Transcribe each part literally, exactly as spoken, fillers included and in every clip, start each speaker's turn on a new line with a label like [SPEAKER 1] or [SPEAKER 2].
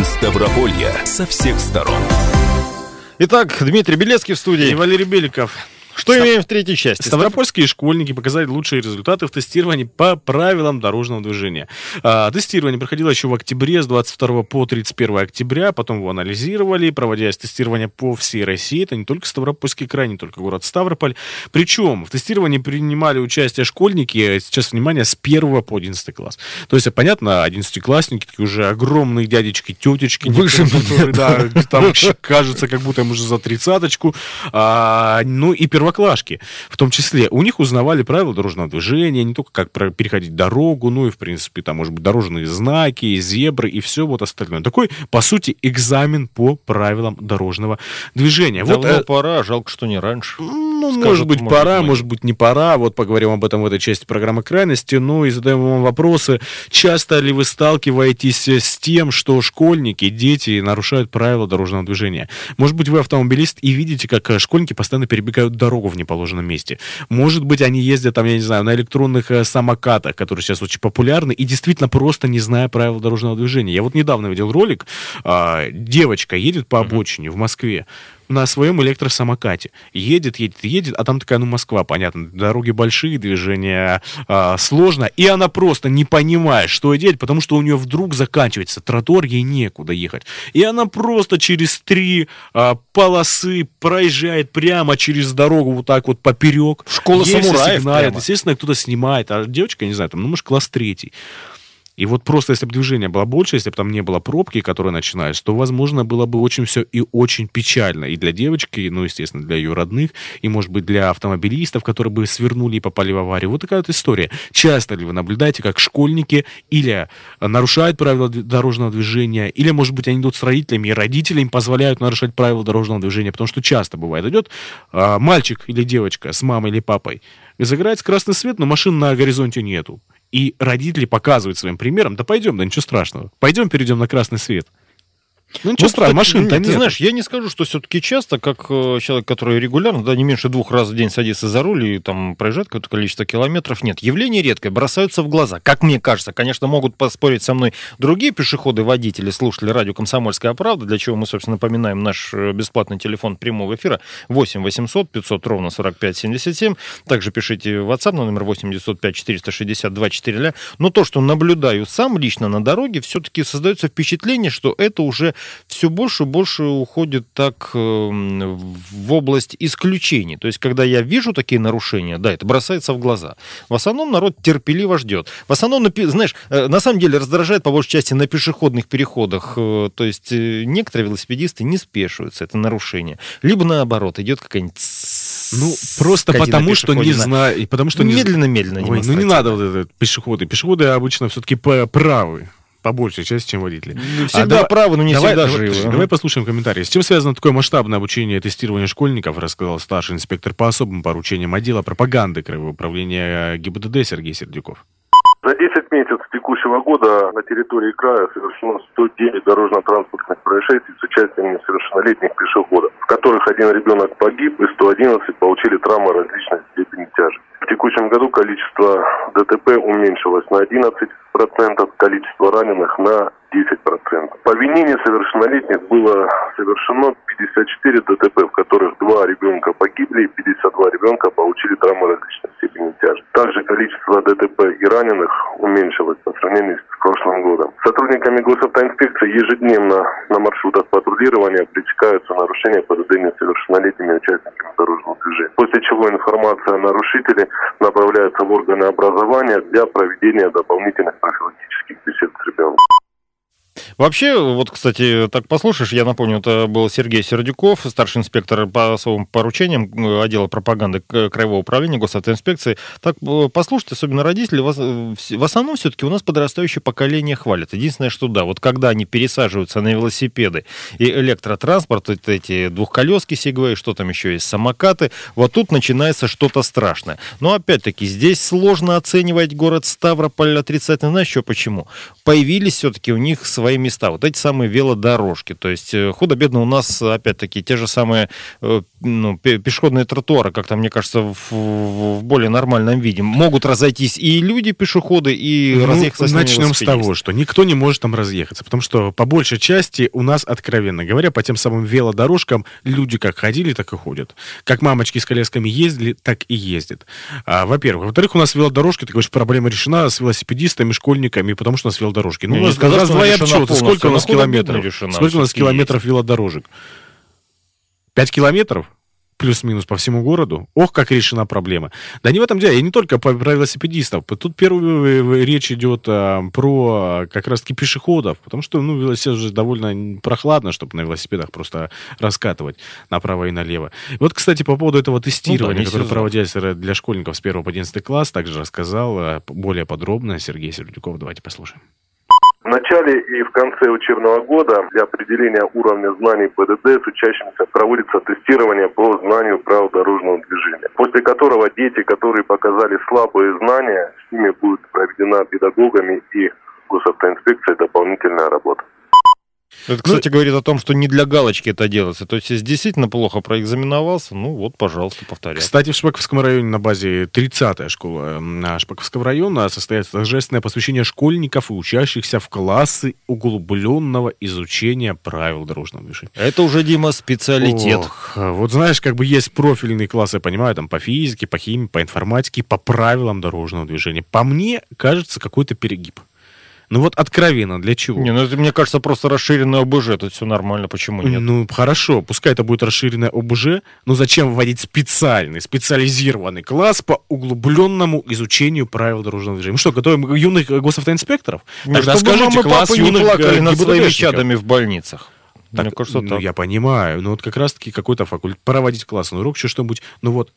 [SPEAKER 1] Ставрополье со всех сторон.
[SPEAKER 2] Итак, Дмитрий Белецкий в студии.
[SPEAKER 3] И Валерий Беликов.
[SPEAKER 2] Что Став... имеем в третьей части?
[SPEAKER 3] Ставропольские школьники показали лучшие результаты в тестировании по правилам дорожного движения. А, тестирование проходило еще в октябре, с двадцать второго по тридцать первое октября. Потом его анализировали, проводя тестирование по всей России. Это не только Ставропольский край, не только город Ставрополь. Причем в тестировании принимали участие школьники, сейчас, внимание, с первого по одиннадцатый класс. То есть, понятно, одиннадцатиклассники, такие уже огромные дядечки, тетечки.
[SPEAKER 2] Выше
[SPEAKER 3] которые, да, там кажется, как будто им уже за тридцаточку. А, ну и первоклассники. Первоклашки, в том числе, у них узнавали правила дорожного движения, не только как переходить дорогу, ну и, в принципе, там, может быть, дорожные знаки, зебры и все вот остальное. Такой, по сути, экзамен по правилам дорожного движения.
[SPEAKER 2] Давно
[SPEAKER 3] вот,
[SPEAKER 2] пора, жалко, что не раньше.
[SPEAKER 3] Ну, Скажут, может быть, может пора, быть. может быть, не пора. Вот поговорим об этом в этой части программы «Крайности». Ну и задаем вам вопросы. Часто ли вы сталкиваетесь с тем, что школьники, дети нарушают правила дорожного движения? Может быть, вы автомобилист и видите, как школьники постоянно перебегают дорогу в неположенном месте. Может быть, они ездят там, я не знаю, на электронных э, самокатах, которые сейчас очень популярны, и действительно просто не зная правил дорожного движения. Я вот недавно видел ролик, э, девочка едет по обочине в Москве на своем электросамокате. Едет, едет, едет, а там такая, ну, Москва, понятно, дороги большие, движение а, сложно, и она просто не понимает, что делать, потому что у нее вдруг заканчивается тротуар, ей некуда ехать. И она просто через три а, полосы проезжает прямо через дорогу вот так вот поперек.
[SPEAKER 2] Школа самураев
[SPEAKER 3] сигналит, естественно, кто-то снимает, а девочка, не знаю, там, ну, может, класс третий. И вот просто, если бы движение было больше, если бы там не было пробки, которые начинаются, то, возможно, было бы очень все и очень печально. И для девочки, ну, естественно, для ее родных, и, может быть, для автомобилистов, которые бы свернули и попали в аварию. Вот такая вот история. Часто ли вы наблюдаете, как школьники или нарушают правила дорожного движения, или, может быть, они идут с родителями, и родители им позволяют нарушать правила дорожного движения, потому что часто бывает. Идет а, мальчик или девочка с мамой или папой, загорается красный свет, но машин на горизонте нету. И родители показывают своим примером: да пойдем, да ничего страшного, пойдем перейдем на красный свет. Ну, ничего
[SPEAKER 2] вот,
[SPEAKER 3] страшного, машин-то нет.
[SPEAKER 2] Ты знаешь, я не скажу, что все-таки часто, как э, человек, который регулярно, да, не меньше двух раз в день садится за руль и там проезжает какое-то количество километров, нет. Явление редкое, бросаются в глаза, как мне кажется. Конечно, могут поспорить со мной другие пешеходы, водители, слушатели радио «Комсомольская правда», для чего мы, собственно, напоминаем наш бесплатный телефон прямого эфира восемь восемьсот пятьсот ровно сорок пять семьдесят семь. Также пишите в WhatsApp на номер восемь девятьсот пять четыреста шестьдесят два четыре ля. Но то, что наблюдаю сам лично на дороге, все-таки создается впечатление, что это уже все больше больше уходит так э, в область исключений. То есть, когда я вижу такие нарушения, да, это бросается в глаза. В основном народ терпеливо ждет. В основном, знаешь, э, на самом деле раздражает по большей части на пешеходных переходах. Э, то есть, э, некоторые велосипедисты не спешиваются, это нарушение. Либо наоборот, идет какая-нибудь...
[SPEAKER 3] Ну, просто потому, что не знаю...
[SPEAKER 2] Медленно-медленно.
[SPEAKER 3] Ой, ну, не надо вот это пешеходы. Пешеходы обычно все-таки правы. По большей части, чем водители.
[SPEAKER 2] Всегда а, правы, но не
[SPEAKER 3] давай,
[SPEAKER 2] всегда
[SPEAKER 3] давай,
[SPEAKER 2] живы.
[SPEAKER 3] Давай послушаем комментарии. С чем связано такое масштабное обучение и тестирование школьников, рассказал старший инспектор по особым поручениям отдела пропаганды Краевого управления ГИБДД Сергей Сердюков.
[SPEAKER 4] За десять месяцев текущего года на территории края совершено сто девять дорожно-транспортных происшествий с участием несовершеннолетних пешеходов, в которых один ребенок погиб и сто одиннадцать получили травмы различной степени тяжести. В текущем году количество ДТП уменьшилось на одиннадцать процентов, количество раненых на десять процентов. По вине несовершеннолетних было совершено пятьдесят четыре ДТП, в которых два ребенка погибли и пятьдесят два ребенка получили травмы различной степени тяжести. Также количество ДТП и раненых уменьшилось по сравнению с прошлым годом. Сотрудниками госавтоинспекции ежедневно на маршрутах патрулирования пресекаются нарушения ПДД несовершеннолетними участниками дорожного движения. После чего информация о нарушителе направляется в органы образования для проведения дополнительных профилактических бесед с ребенком.
[SPEAKER 2] Вообще, вот, кстати, так послушаешь, я напомню, это был Сергей Сердюков, старший инспектор по особым поручениям отдела пропаганды Краевого управления госавтоинспекции. Так послушайте, особенно родители, в основном все-таки у нас подрастающее поколение хвалит. Единственное, что да, вот когда они пересаживаются на велосипеды и электротранспорт, вот эти двухколески сегвей, что там еще есть, самокаты, вот тут начинается что-то страшное. Но опять-таки, здесь сложно оценивать город Ставрополь отрицательно. Знаешь, что почему? Появились все-таки у них свои места, вот эти самые велодорожки. То есть худо-бедно у нас, опять-таки, те же самые ну, пешеходные тротуары, как-то, мне кажется, в, в более нормальном виде. Могут разойтись и люди, пешеходы, и ну, разъехаться.
[SPEAKER 3] Начнем с того, что никто не может там разъехаться, потому что по большей части у нас, откровенно говоря, по тем самым велодорожкам люди как ходили, так и ходят. Как мамочки с колясками ездили, так и ездят. А, во-первых. Во-вторых, у нас велодорожки, ты говоришь, проблема решена с велосипедистами, школьниками, потому что у нас велодорожки. Ну, у нас раз-два общаться. Сколько у нас километров? Сколько у нас километров велодорожек? Пять километров? Плюс-минус по всему городу. Ох, как решена проблема. Да не в этом дело. И не только про велосипедистов. Тут первую речь идет а, про как раз-таки пешеходов. Потому что, ну, велосипед уже довольно прохладно, чтобы на велосипедах просто раскатывать направо и налево. И вот, кстати, по поводу этого тестирования, ну, да, которое проводилось для школьников с первого по одиннадцатый класс, также рассказал более подробно Сергей Сердюков. Давайте послушаем.
[SPEAKER 4] В начале и в конце учебного года для определения уровня знаний ПДД с учащимися проводится тестирование по знанию правил дорожного движения, после которого дети, которые показали слабые знания, с ними будет проведена педагогами и госавтоинспекцией дополнительная работа.
[SPEAKER 2] Это, кстати, ну, говорит о том, что не для галочки это делается. То есть, если действительно плохо проэкзаменовался, ну вот, пожалуйста, повторяй.
[SPEAKER 3] Кстати, в Шпаковском районе на базе тридцатая школа Шпаковского района состоится торжественное посвящение школьников и учащихся в классы углубленного изучения правил дорожного движения.
[SPEAKER 2] Это уже, Дима, специалитет.
[SPEAKER 3] Ох, вот знаешь, как бы есть профильные классы, я понимаю, там по физике, по химии, по информатике, по правилам дорожного движения. По мне, кажется, какой-то перегиб. Ну вот откровенно, для чего?
[SPEAKER 2] Не, ну это, мне кажется, просто расширенное ОБЖ, тут все нормально, почему нет?
[SPEAKER 3] Ну, хорошо, пускай это будет расширенное ОБЖ, но зачем вводить специальный, специализированный класс по углубленному изучению правил дорожного движения? Мы что, готовим юных госавтоинспекторов?
[SPEAKER 2] Ну, Тогда чтобы скажите, класс юных не плакали над своими чадами в больницах.
[SPEAKER 3] Так, мне кажется, ну, так. Я понимаю, но вот как раз-таки какой-то факультет, проводить классный урок, еще что-нибудь, ну вот,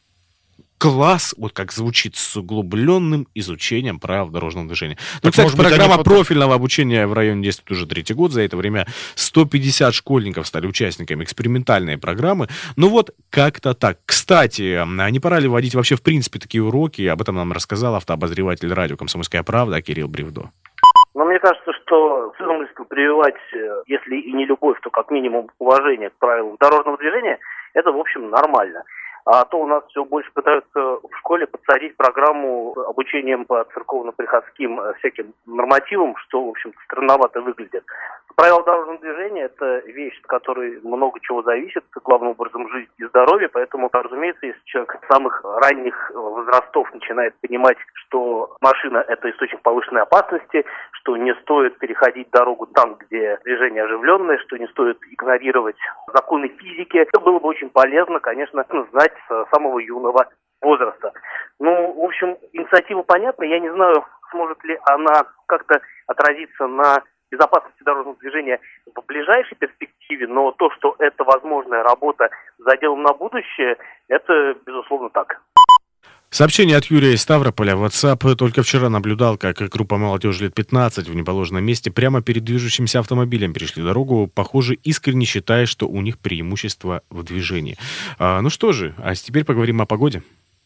[SPEAKER 3] класс, вот как звучит, с углубленным изучением правил дорожного движения. Ну, так, кстати, программа быть, профильного обучения в районе действует уже третий год. За это время сто пятьдесят школьников стали участниками экспериментальной программы. Ну вот, как-то так. Кстати, а не пора ли вводить вообще в принципе такие уроки? Об этом нам рассказал автообозреватель радио «Комсомольская правда» Кирилл Бревдо.
[SPEAKER 5] Но мне кажется, что смысл прививать, если и не любовь, то как минимум уважение к правилам дорожного движения, это, в общем, нормально. А то у нас все больше пытаются в школе подсадить программу обучением по церковно-приходским всяким нормативам, что, в общем-то, странновато выглядит. Правила дорожного движения – это вещь, от которой много чего зависит, главным образом жизнь и здоровье, поэтому, разумеется, если человек с самых ранних возрастов начинает понимать, что машина – это источник повышенной опасности, что не стоит переходить дорогу там, где движение оживленное, что не стоит игнорировать законы физики, это было бы очень полезно, конечно, знать с самого юного возраста. Ну, в общем, инициатива понятна, я не знаю, сможет ли она как-то отразиться на безопасности дорожного движения в ближайшей перспективе, но то, что это возможная работа за делом на будущее, это, безусловно, так.
[SPEAKER 3] Сообщение от Юрия из Ставрополя. В WhatsApp только вчера наблюдал, как группа молодежи лет пятнадцать в неположенном месте прямо перед движущимся автомобилем перешли дорогу, похоже, искренне считая, что у них преимущество в движении. А, ну что же, а теперь поговорим о погоде.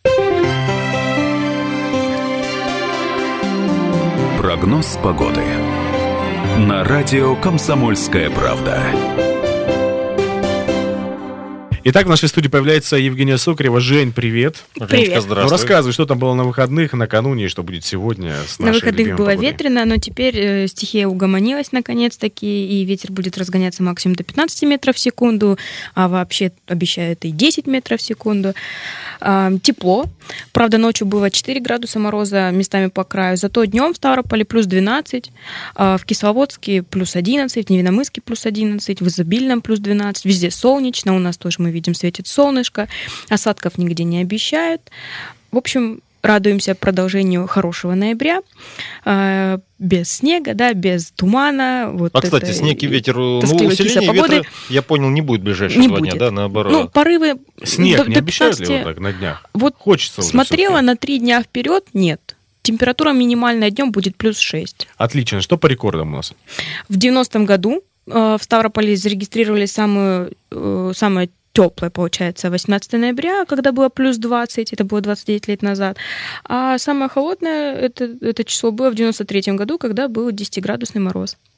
[SPEAKER 1] Прогноз погоды на радио «Комсомольская правда».
[SPEAKER 3] Итак, в нашей студии появляется Евгения Сокарева. Жень, привет.
[SPEAKER 6] Привет.
[SPEAKER 3] Ну, рассказывай, что там было на выходных, накануне, и что будет сегодня с нашей
[SPEAKER 6] На выходных было
[SPEAKER 3] погодой.
[SPEAKER 6] ветрено, но теперь э, стихия угомонилась наконец-таки, и ветер будет разгоняться максимум до пятнадцать метров в секунду, а вообще обещают и десять метров в секунду. Э, тепло. Правда, ночью было четыре градуса мороза местами по краю, зато днем в Ставрополе плюс двенадцать, э, в Кисловодске плюс одиннадцать, в Невиномысске плюс одиннадцать, в Изобильном плюс двенадцать, везде солнечно, у нас тоже мы видим, светит солнышко, осадков нигде не обещают. В общем, радуемся продолжению хорошего ноября, э, без снега, да, без тумана. Вот
[SPEAKER 2] а, кстати, снег и ветер, ну, усиление ветра, я понял, не будет в ближайшие
[SPEAKER 6] не
[SPEAKER 2] два
[SPEAKER 6] будет.
[SPEAKER 2] дня, да, наоборот.
[SPEAKER 6] Ну, порывы...
[SPEAKER 3] Снег
[SPEAKER 6] до,
[SPEAKER 3] не
[SPEAKER 6] до
[SPEAKER 3] обещают
[SPEAKER 6] пятнадцати...
[SPEAKER 3] ли вот так на днях?
[SPEAKER 6] Вот
[SPEAKER 3] хочется уже
[SPEAKER 6] смотрела
[SPEAKER 3] все-таки.
[SPEAKER 6] На три дня вперед, нет. Температура минимальная днем будет плюс шесть.
[SPEAKER 3] Отлично. Что по рекордам у нас?
[SPEAKER 6] В девяностом году э, в Ставрополе зарегистрировали самую, э, самое теплое, получается, восемнадцатого ноября, когда было плюс двадцать, это было двадцать девять лет назад. А самое холодное это, это число было в девяносто третьем году, когда был десятиградусный мороз.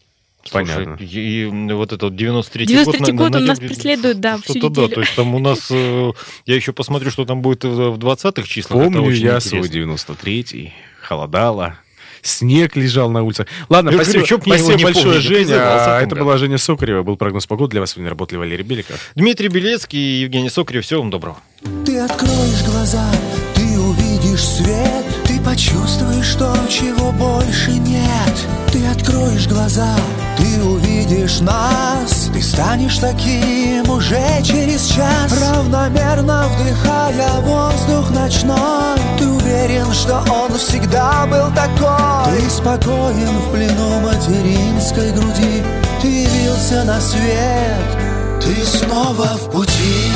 [SPEAKER 3] Понятно.
[SPEAKER 2] Слушай, и, и вот этот девяносто третий
[SPEAKER 6] девяносто третий
[SPEAKER 2] год...
[SPEAKER 6] год он нас преследует, да, всю
[SPEAKER 2] Что-то
[SPEAKER 6] неделю.
[SPEAKER 2] да, то есть там у нас... Я еще посмотрю, что там будет в двадцатых числах.
[SPEAKER 3] Помню я свой девяносто третий, холодало. Снег лежал на улицах. Ладно,
[SPEAKER 2] я
[SPEAKER 3] спасибо,
[SPEAKER 2] говорю,
[SPEAKER 3] спасибо большое,
[SPEAKER 2] помню,
[SPEAKER 3] Женя. А это
[SPEAKER 2] году.
[SPEAKER 3] была Женя Сокарева. Был прогноз погоды. Для вас сегодня работали Валерий Беликов.
[SPEAKER 2] Дмитрий Белецкий и Евгений Сокарев. Всего вам доброго.
[SPEAKER 7] Ты откроешь глаза, ты увидишь свет, ты почувствуешь то, чего больше нет. Ты откроешь глаза, ты увидишь нас, ты станешь таким уже через час. Равномерно вдыхая воздух ночной, ты уверен, что он всегда был такой. Ты спокоен в плену материнской груди, ты явился на свет, ты снова в пути.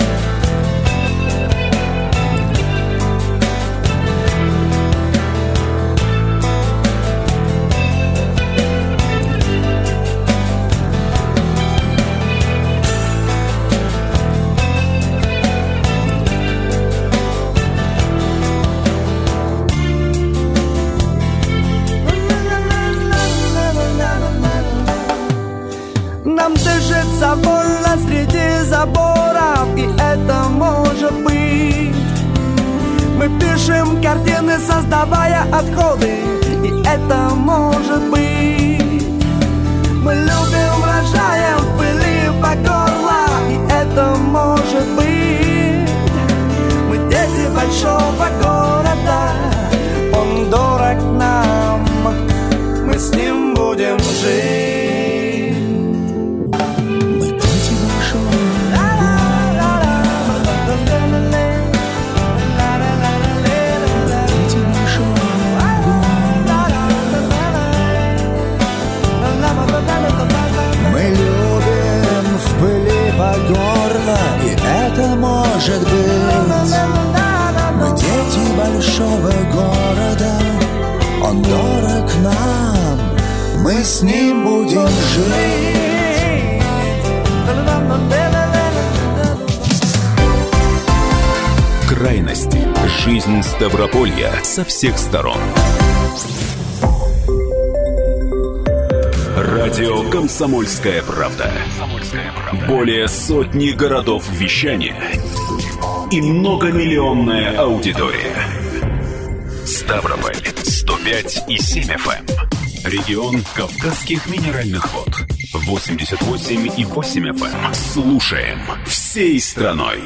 [SPEAKER 8] Нам дышится больно среди заборов, и это может быть. Мы пишем картины, создавая отходы, и это может быть. Мы любим, рожаем в пыли по горло, и это может быть. Мы дети большого города, он дорог нам, мы с ним будем жить.
[SPEAKER 7] Мы любим в пыли по горло, и это может быть. Мы дети большого города, он дорог нам, мы с ним будем жить.
[SPEAKER 1] Крайности. Жизнь Ставрополья со всех сторон. Радио «Комсомольская правда». Более сотни городов вещания и многомиллионная аудитория. Ставрополь сто пять и семь эф эм. Регион Кавказских минеральных вод восемьдесят восемь и восемь эф эм. Слушаем всей страной.